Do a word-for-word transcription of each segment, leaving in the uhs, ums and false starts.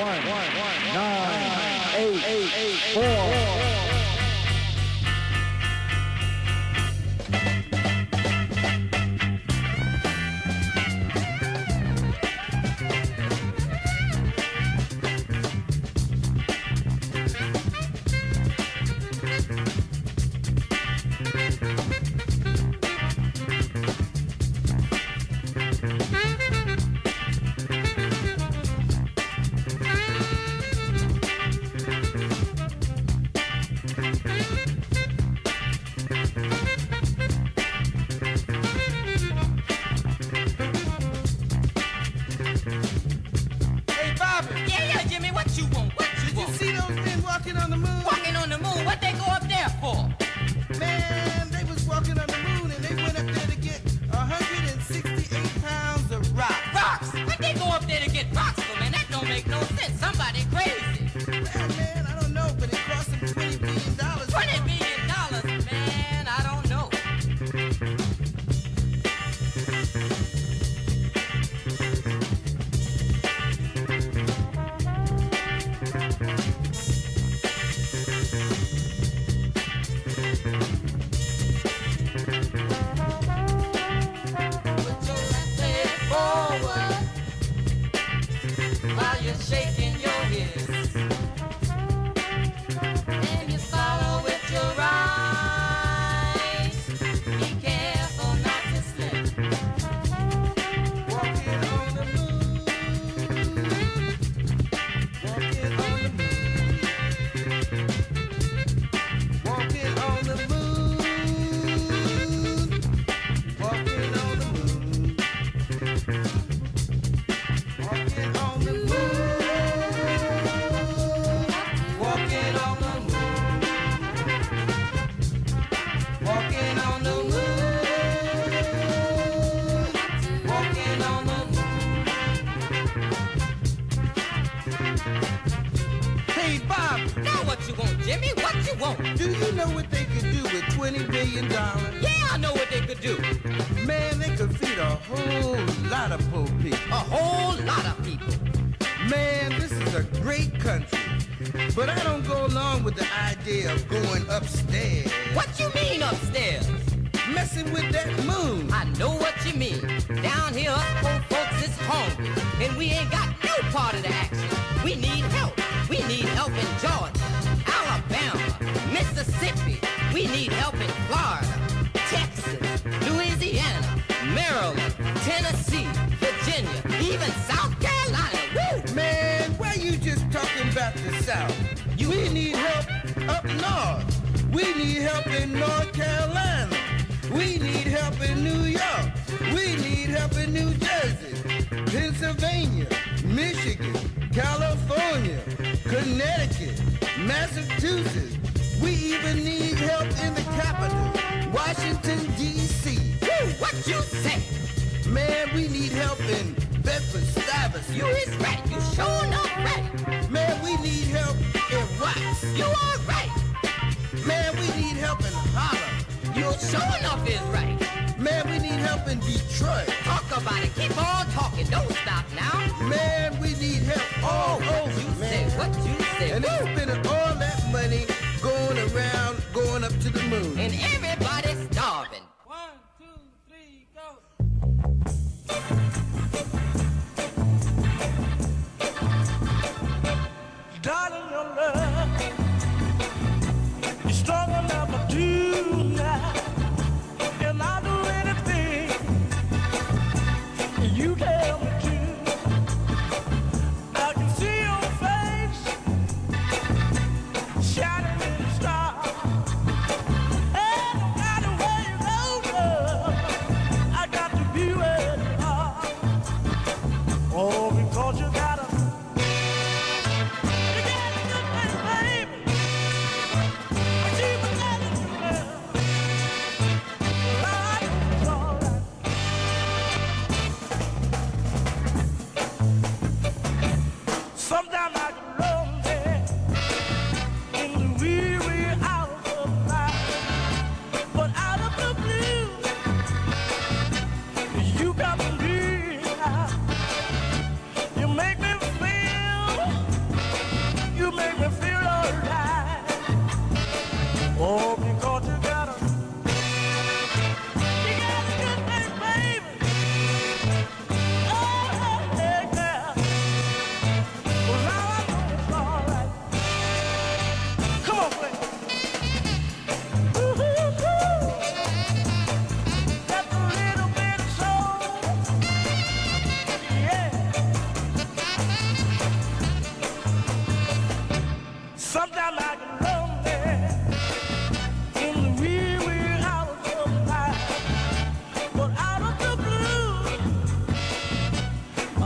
nine, eight, four.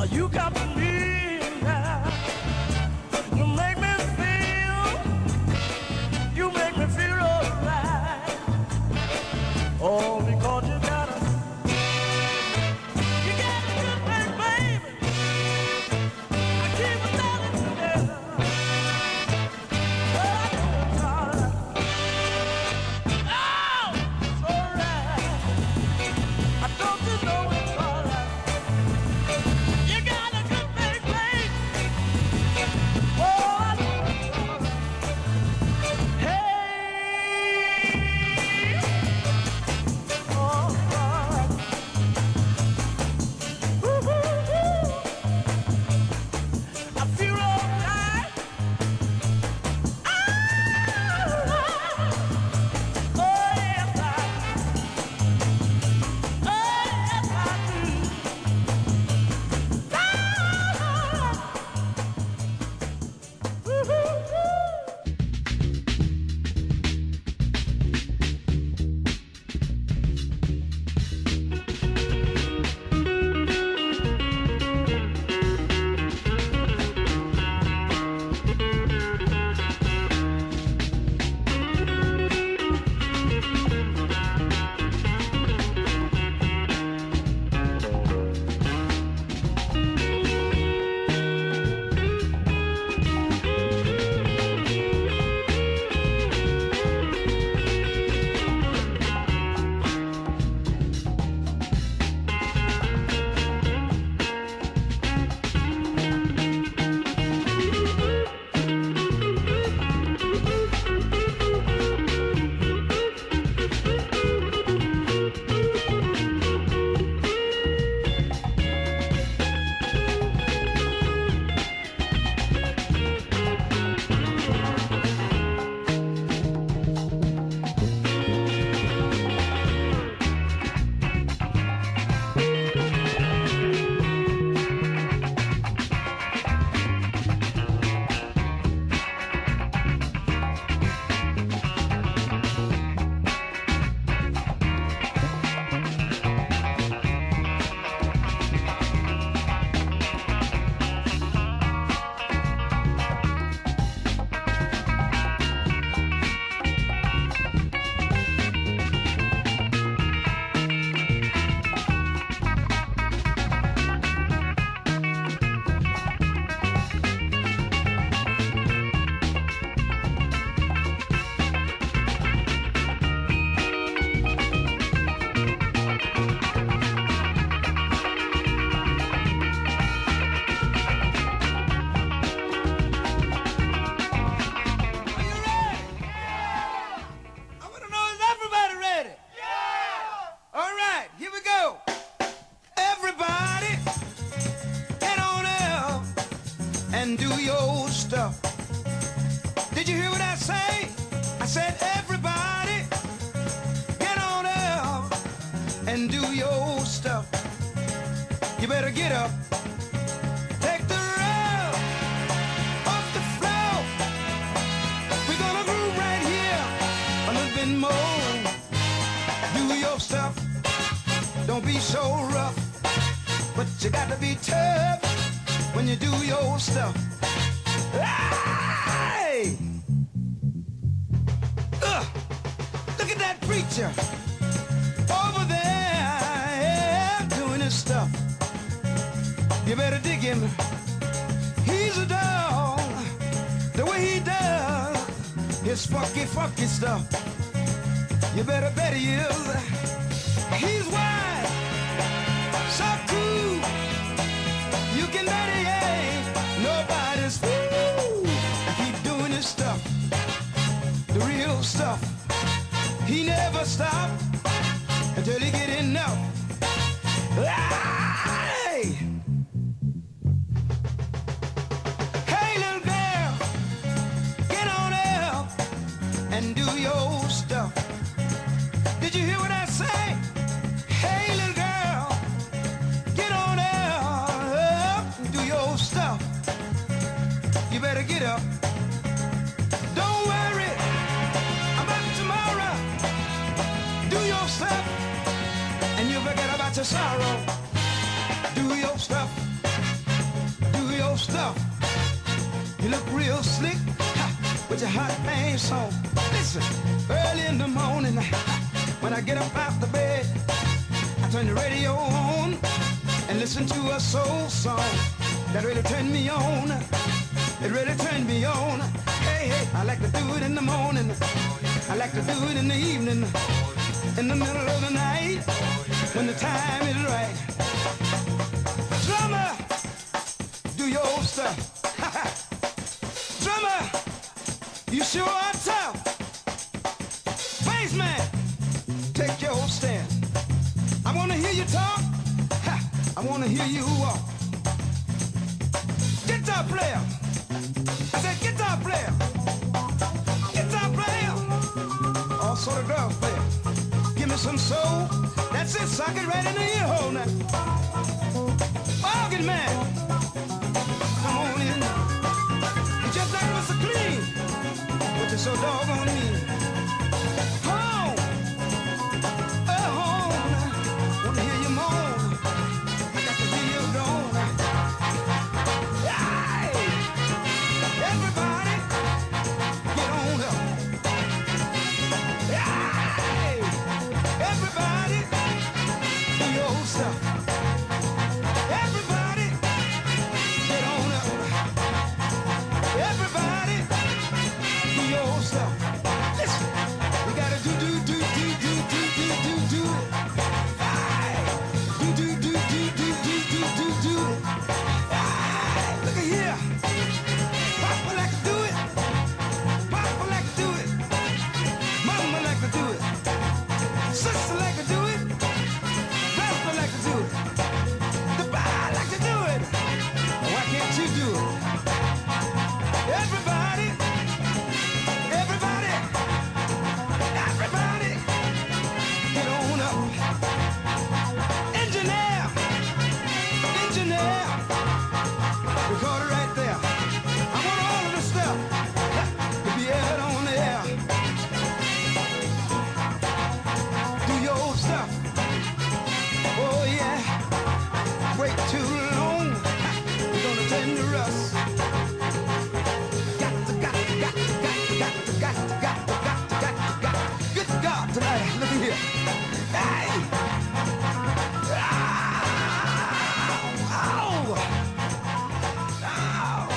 You got me now. You make me feel, you make me feel alright. Oh, because you got a, you got a good thing, baby. I keep it telling you together. Oh, I know it's alright. Oh, it's alright. I don't you know it's alright. You got a good thing, baby. Oh, I know it's alright. Hey, oh, alright. Woo-hoo-hoo. I feel alright. Oh, yes, I do. Oh, yes, I do. Woo-hoo-hoo. and do your stuff. Did you hear what I say? I said everybody get on up and do your stuff. You better get up. Take the rub off the floor. We're gonna groove right here a little bit more. Do your stuff. Don't be so rough, but you got to be tough when you do your stuff. Hey! Uh, look at that preacher over there doing his stuff. You better dig him. He's a dog. The way he does his funky, funky stuff. You better bet he is. He's wise, so cool. You can bet he ain't nobody's fool. Keep doing his stuff, the real stuff. He never stop until he get enough. Hey, hey, little girl, get on up and do your stuff. Did you hear what I say? Hey, little girl, get on up and do your stuff. You better get up. Don't worry about tomorrow. Do your stuff and you forget about your sorrow. Do your stuff. You look real slick ha, with your hot pants on. Listen, early in the morning, when I get up out the bed, I turn the radio on and listen to a soul song that really turned me on. It really turned me on. Hey, hey, I like to do it in the morning. I like to do it in the evening, in the middle of the night, when the time is right. Drummer, do your old stuff. Drummer, you sure are tough. Bassman, take your old stand. I want to hear you talk. I want to hear you walk. Guitar player, I said guitar player. Guitar player, all sort of drum player. Give me some soul. That's it, sock it right in the ear hole now. Organ man, come on in. You just like Mister Clean, but you're so doggone mean. Home, oh home, wanna hear you moan. I got to hear you groan. Hey, everybody, get on up. Hey, everybody, do your old stuff. Everybody, get on up. Everybody, do your old stuff. Listen, we gotta do do do do do do do do do it. Hey, do do do do do do do do do it. Hey, look at here. Papa like to do it. Papa like to do it. Mama like to do it. Sister like to do it. Grandpa like to do it. The boy like to do it. Why can't you do it? Everybody, everybody, everybody, get on up. Engineer, engineer, record it right there. I want all of the stuff to be aired on the air. Do your old stuff. Oh yeah, wait too long, we're gonna tend to rust. Got to, got to, got to, got to, got to, got to, got to, got to, got to, got to. Good God, tonight, look at here. Hey! Ow! Ow! Ow!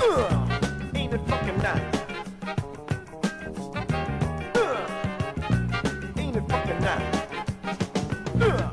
Uh, ain't it fucking nice? Uh, ain't it fucking nice? Uh.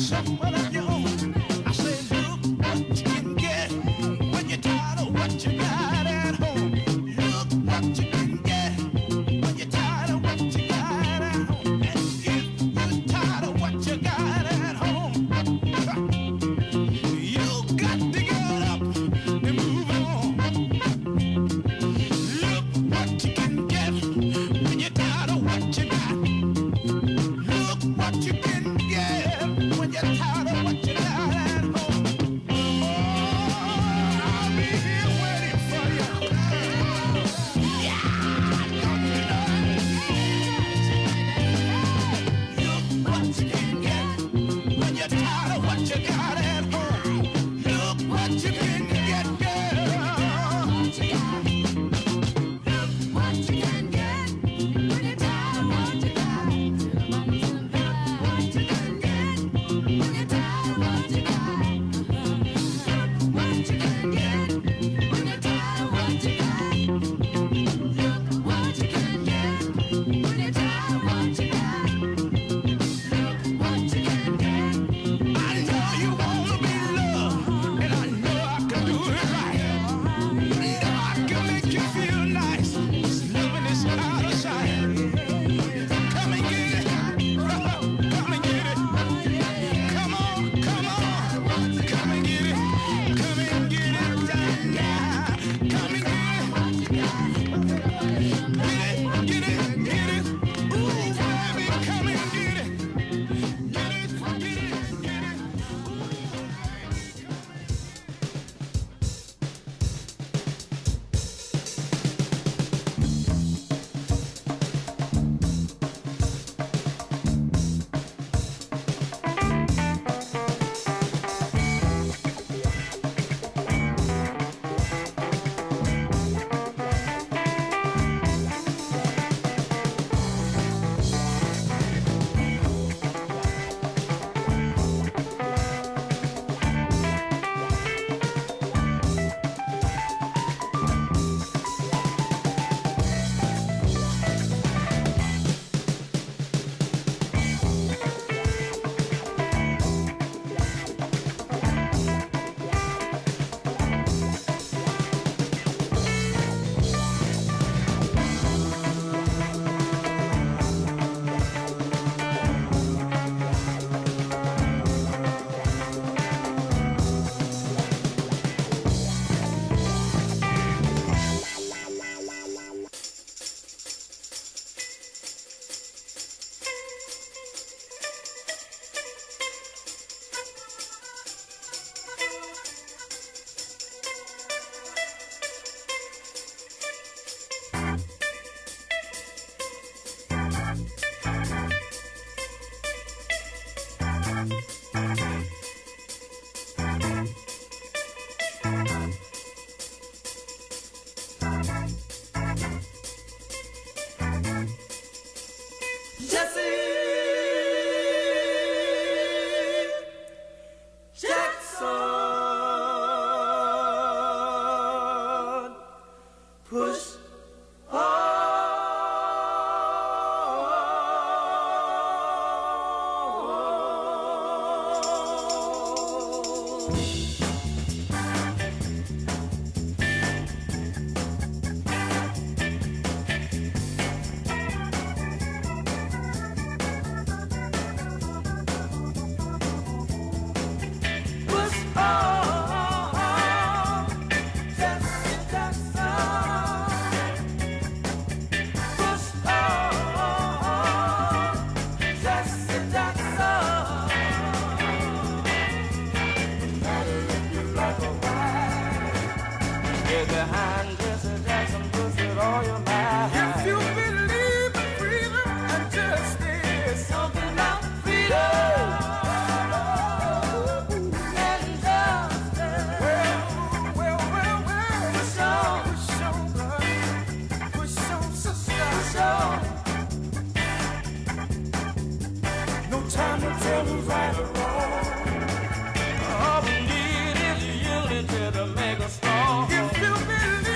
If you believe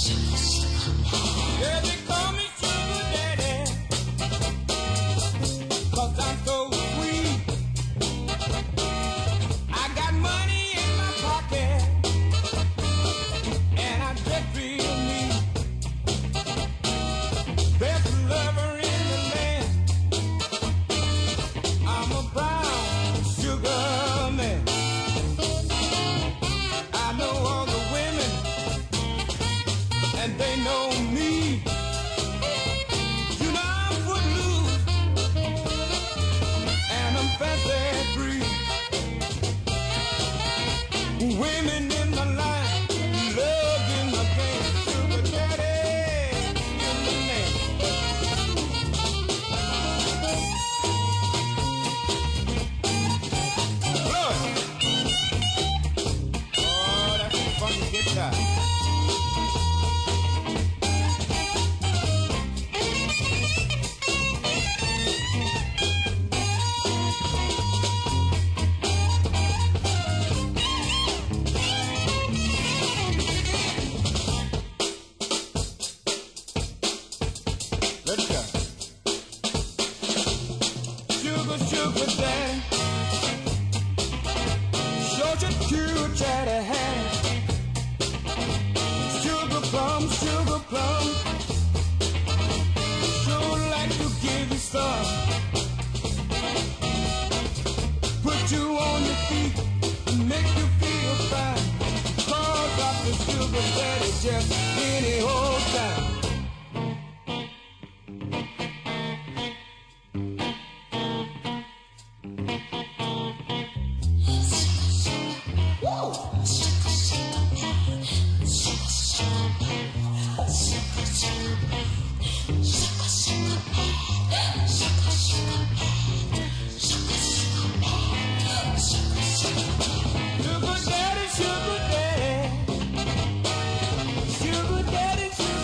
Yeah, they call me sugar daddy, 'cause I'm so sweet. I got money in my pocket, and I just feel neat. Best lover in the land. I'm a brown sugar man. I know all the women, and they know me. You know I'm footloose, and I'm fancy free. Women in my line, love in my game. Sugar daddy in the name. Blow it. Oh, that's a funky guitar. Let's go. Sugar, sugar daddy, showed you cute chatty hand. Sugar plum, sugar plum, sure like to give you some. Put you on your feet, make you feel fine. Call Doctor Sugar Daddy just any old time. Sugar daddy, sugar daddy, sugar daddy, sugar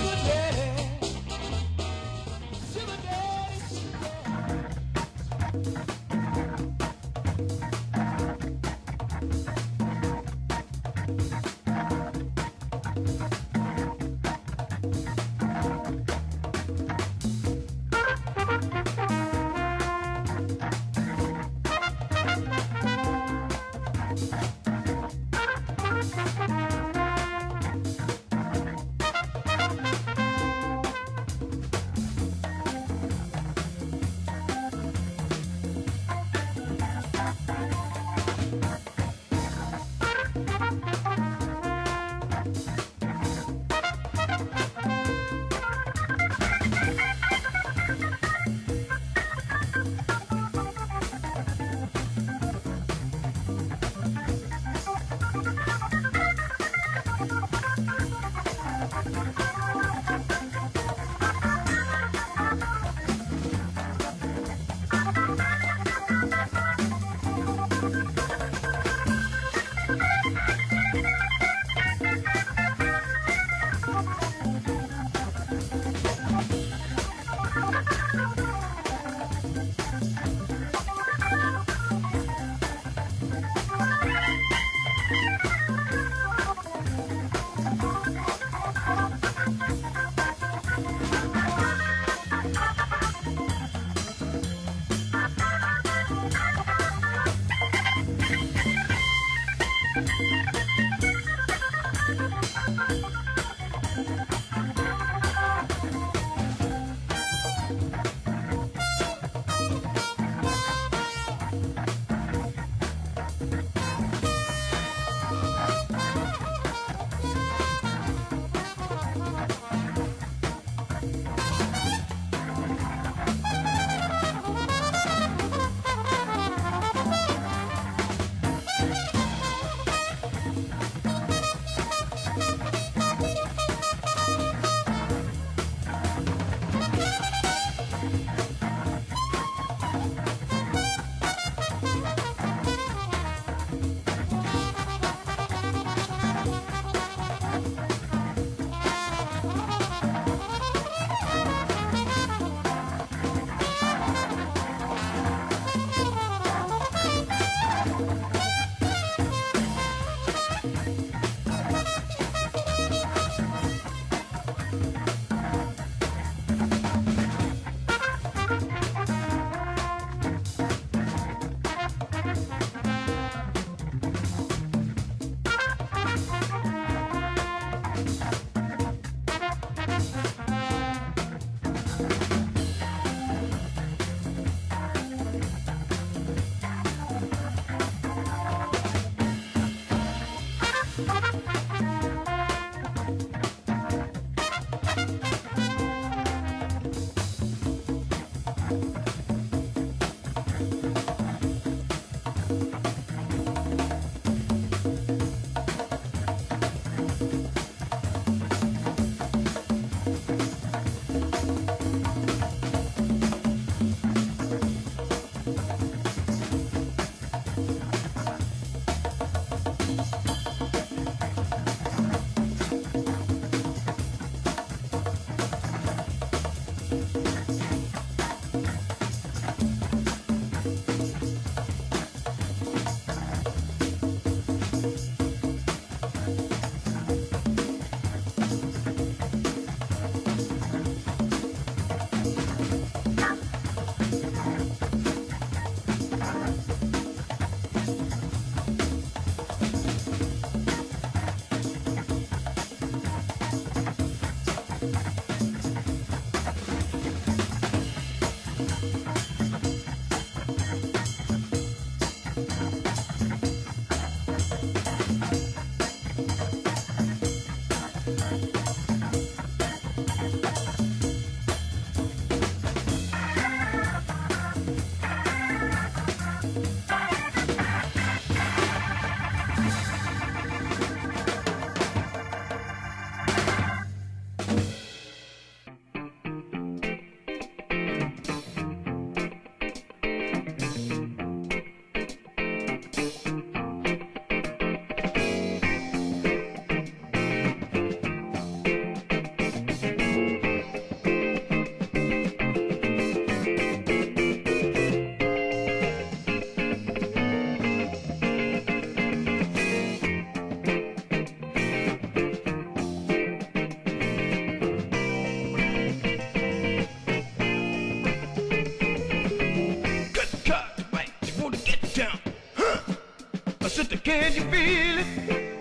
Can you feel it?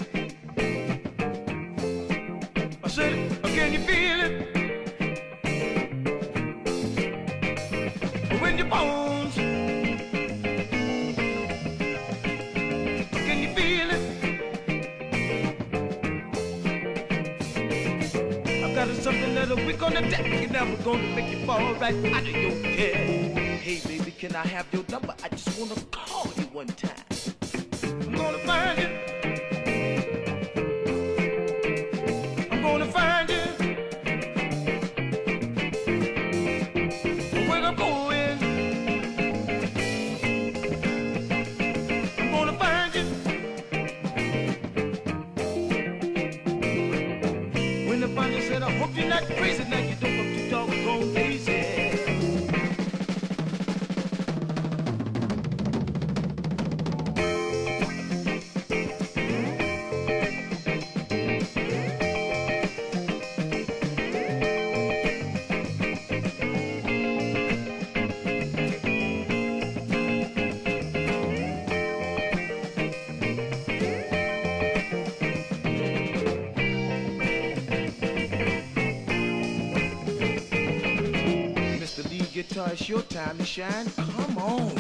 I said, can you feel it? When your bones, can you feel it? I've got something that'll weak on the deck and never gonna make you fall right out of your head. Hey baby, can I have your number? I just wanna call you one time. I'm gonna find you. I'm gonna find you. Where I'm going, I'm gonna find you. When I find you, said I hope you're not crazy. Now you don't look too doggone lazy. Guitar, it's your time to shine. Come on.